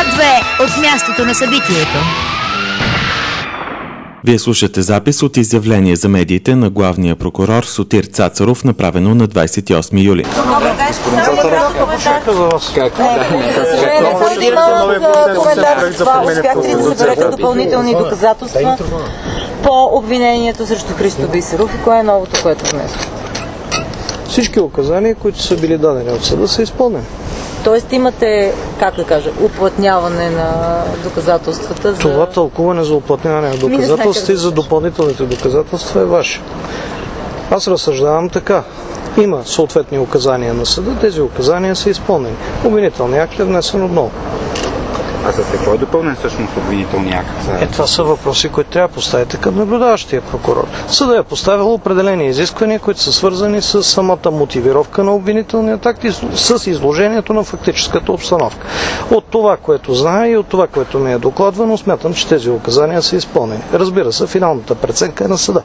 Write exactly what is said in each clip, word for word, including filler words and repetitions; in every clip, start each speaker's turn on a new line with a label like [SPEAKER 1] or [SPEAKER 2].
[SPEAKER 1] две от мястото на събитието.
[SPEAKER 2] Вие слушате запис от изявление за медиите на главния прокурор Сотир Цацаров, направено на двадесет и осми юли.
[SPEAKER 3] Господин Цацаров, какво за вас? Как?
[SPEAKER 4] Успяхте да съберете допълнителни доказателства по обвинението срещу Христо Бисеров и кое е новото, което внесе?
[SPEAKER 3] Всички указания, които са били дадени от съда, са изпълнени.
[SPEAKER 4] Тоест имате, как да кажа, уплътняване на доказателствата? За...
[SPEAKER 3] Това тълкуване за уплътняване на доказателствата и за допълнителните доказателства е ваше. Аз разсъждавам така. Има съответни указания на съда, тези указания са изпълнени. Обвинителният акт е внесен отново.
[SPEAKER 5] А с какво е допълнен всъщност обвинителния акт?
[SPEAKER 3] Е, това са въпроси, които трябва да поставите към наблюдаващия прокурор. Съда е поставил определени изисквания, които са свързани с самата мотивировка на обвинителния акт и с изложението на фактическата обстановка. От това, което знае и от това, което ми е докладвано, смятам, че тези указания са изпълнени. Разбира се, финалната преценка е на съда.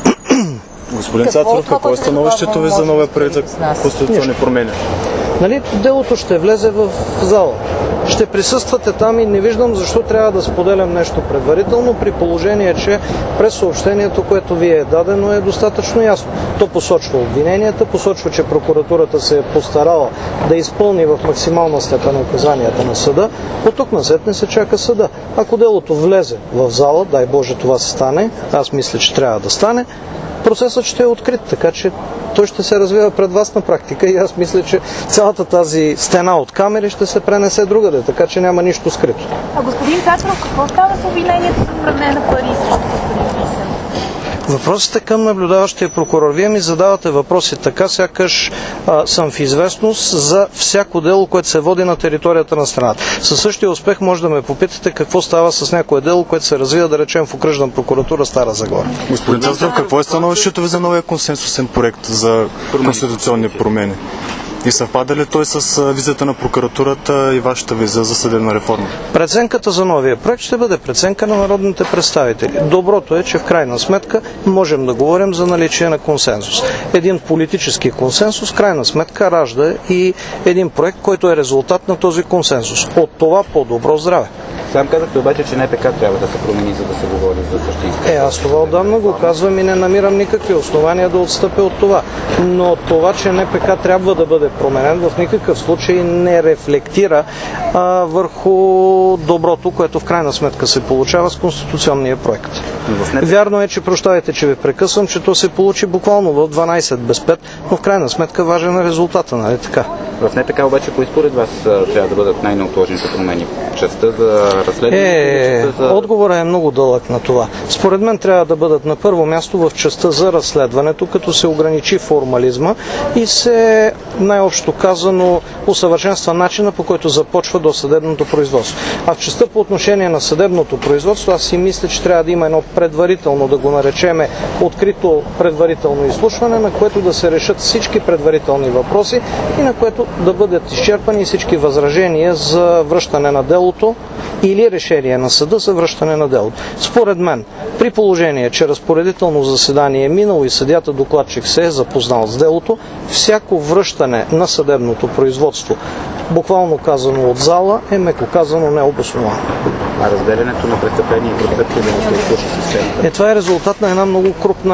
[SPEAKER 6] Господин Цацаров, какво е становището ви за новия проект за конституционни промени?
[SPEAKER 3] Нали, делото ще влезе в зала. Ще присъствате там и не виждам защо трябва да споделям нещо предварително, при положение, че през съобщението, което ви е дадено, е достатъчно ясно. То посочва обвиненията, посочва, че прокуратурата се е постарала да изпълни в максимална степен указанията на съда. От тук насетне се чака съда. Ако делото влезе в зала, дай Боже това се стане, аз мисля, че трябва да стане, процесът ще е открит, така че той ще се развива пред вас на практика и аз мисля, че цялата тази стена от камери ще се пренесе другаде, така че няма нищо скрито.
[SPEAKER 7] А господин Цацаров, какво става с обвинението за пране на пари срещу господин Бисеров?
[SPEAKER 3] Въпросът е към наблюдаващия прокурор. Вие ми задавате въпроси така, сякаш а, съм в известност за всяко дело, което се води на територията на страната. Със същия успех може да ме попитате какво става с някое дело, което се развива, да речем, в окръжна прокуратура Стара Загора.
[SPEAKER 6] Господин Цацаров, какво е становището ви за новия консенсусен проект за конституционни промени? И съвпада ли той с визията на прокуратурата и вашата визия за съдебна реформа?
[SPEAKER 3] Преценката за новия проект ще бъде преценка на народните представители. Доброто е, че в крайна сметка можем да говорим за наличие на консенсус. Един политически консенсус, в крайна сметка, ражда и един проект, който е резултат на този консенсус. От това по-добро здраве.
[SPEAKER 5] Сам казахте обаче, че НПК трябва да се промени, за да се говори за същинска.
[SPEAKER 3] Е, аз това отдавна го казвам и не намирам никакви основания да отстъпя от това. Но това, че НПК трябва да бъде променен, в никакъв случай не рефлектира а, върху доброто, което в крайна сметка се получава с конституционния проект. Вярно е, че, прощавайте, че ви прекъсвам, че то се получи буквално в дванадесет без пет, но в крайна сметка важен е резултата, нали така?
[SPEAKER 5] В НПК обаче, кои според вас трябва да бъдат най-неотложните промени? Частта за разследване?
[SPEAKER 3] Е,
[SPEAKER 5] за...
[SPEAKER 3] Отговорът е много дълъг на това. Според мен трябва да бъдат на първо място в частта за разследването, като се ограничи формализма и се, най-общо казано, усъвършенства начина, по който започва досъдебното производство. А в частта по отношение на съдебното производство, аз си мисля, че трябва да има едно предварително, да го наречеме открито предварително изслушване, на което да се решат всички предварителни въпроси и на което да бъдат изчерпани всички възражения за връщане на делото или решение на съда за връщане на делото. Според мен, при положение, че разпоредително заседание е минало и съдията докладчик се е запознал с делото, всяко връщане на съдебното производство, буквално казано от зала, е меко казано необосновано.
[SPEAKER 5] А разделянето на престъпление и простъпки да не се изслуша системата?
[SPEAKER 3] Е, това е резултат на една много крупна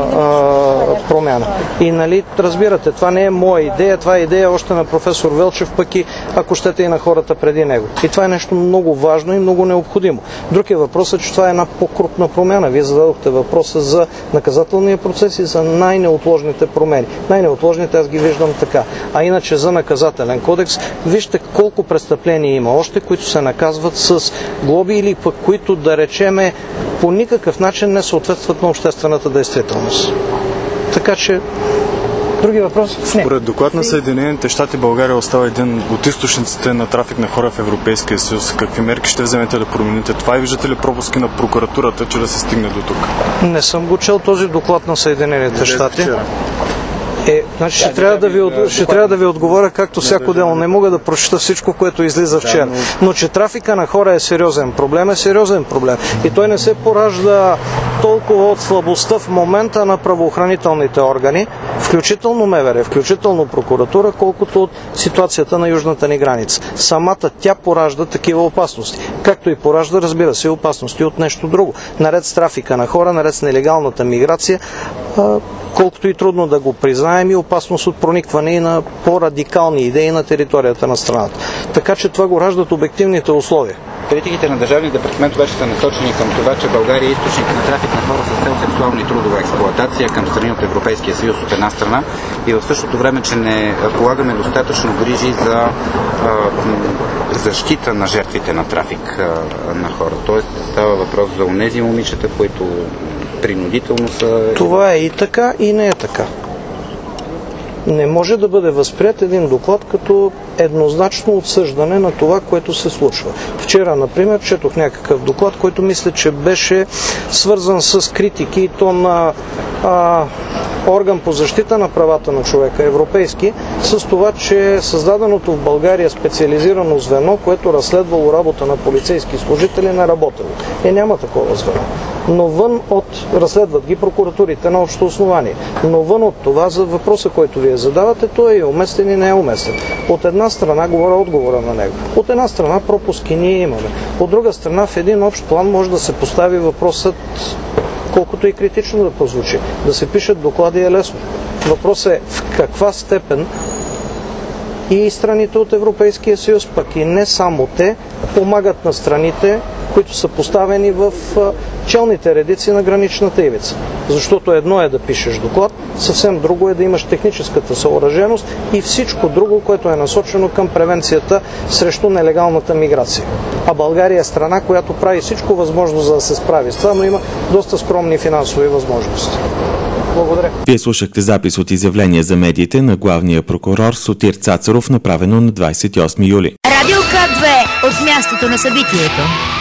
[SPEAKER 3] а, промяна. И нали, разбирате, това не е моя идея, това е идея още на професор Велчев, пък и, ако щете, и на хората преди него. И това е нещо много важно и много необходимо. Друг е въпросът, че това е една по-крупна промяна. Вие зададохте въпроса за наказателния процес и за най-неотложните промени. Най-неотложните аз ги виждам така. А иначе за наказателен кодекс, вижте колко престъпления има още, които се наказват с глоби или пък които, да речеме, по никакъв начин не съответстват на обществената действителност. Така че, други въпроси?
[SPEAKER 6] Според доклад на Съединените щати, България остава един от източниците на трафик на хора в Европейския съюз. Какви мерки ще вземете да промените това и виждате ли пропуски на прокуратурата, че да се стигне до тук?
[SPEAKER 3] Не съм го чел този доклад на Съединените щати. Е, значи ще, трябва да, ви, от... ще трябва да ви отговоря както всяко дело. Не мога да прочита всичко, което излиза вчера. Но че трафика на хора е сериозен проблем, е сериозен проблем. И той не се поражда толкова от слабостта в момента на правоохранителните органи, включително МВР, включително прокуратура, колкото от ситуацията на южната ни граница. Самата тя поражда такива опасности. Както и поражда, разбира се, опасности от нещо друго. Наред с трафика на хора, наред с нелегалната миграция, колкото и трудно да го признаем, и опасност от проникване и на по-радикални идеи на територията на страната. Така че това го раждат обективните условия.
[SPEAKER 5] Критиките на Държавния департамент вече са насочени към това, че България е източник на трафик на хора с цел сексуална и трудова експлоатация към страни от Европейския съюз от една страна, и в същото време, че не полагаме достатъчно грижи за а, защита на жертвите на трафик а, на хора. Тоест става въпрос за онези момичета, които принудително са...
[SPEAKER 3] Това е и така, и не е така. Не може да бъде възприет един доклад като еднозначно отсъждане на това, което се случва. Вчера, например, четох някакъв доклад, който мисля, че беше свързан с критики, и то на а, орган по защита на правата на човека, европейски, с това, че създаденото в България специализирано звено, което разследвало работа на полицейски служители, не работело. Е, няма такова звено. Но вън от... разследват ги прокуратурите на общо основание. Но вън от това, за въпроса, който вие задавате, той е уместен и не е уместен. От една страна, говоря отговора на него. От една страна, пропуски ние имаме. От друга страна, в един общ план може да се постави въпросът, колкото и критично да прозвучи. Да се пишат доклади е лесно. Въпросът е в каква степен и страните от Европейския съюз, пък и не само те, помагат на страните, които са поставени в челните редици на граничната ивица. Защото едно е да пишеш доклад, съвсем друго е да имаш техническата съоръженост и всичко друго, което е насочено към превенцията срещу нелегалната миграция. А България е страна, която прави всичко възможно, за да се справи с това, но има доста скромни финансови възможности. Благодаря.
[SPEAKER 2] Вие слушахте запис от изявление за медиите на главния прокурор Сотир Цацаров, направено на двадесет и осми юли.
[SPEAKER 1] Радио К две от мястото на събитието.